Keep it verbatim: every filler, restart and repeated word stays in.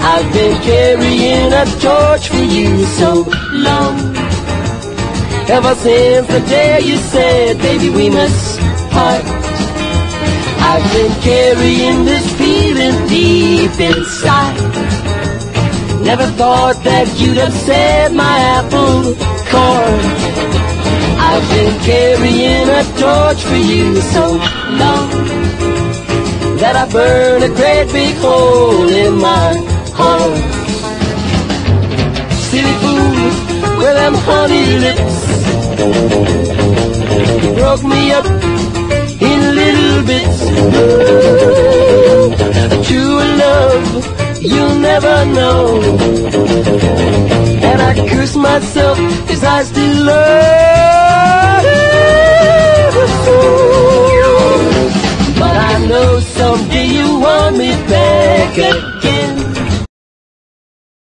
I've been carrying a torch for you so long. Ever since the day you said, baby, we must part. I've been carrying this feeling deep inside. Never thought that you'd upset my apple core. I've been carrying a torch for you so long that I burn a great big hole in my heart. Silly fool with them honey lips, you broke me up in little bits. Ooh, true love you'll never know, and I curse myself as I still love you. But I know someday you want me back again.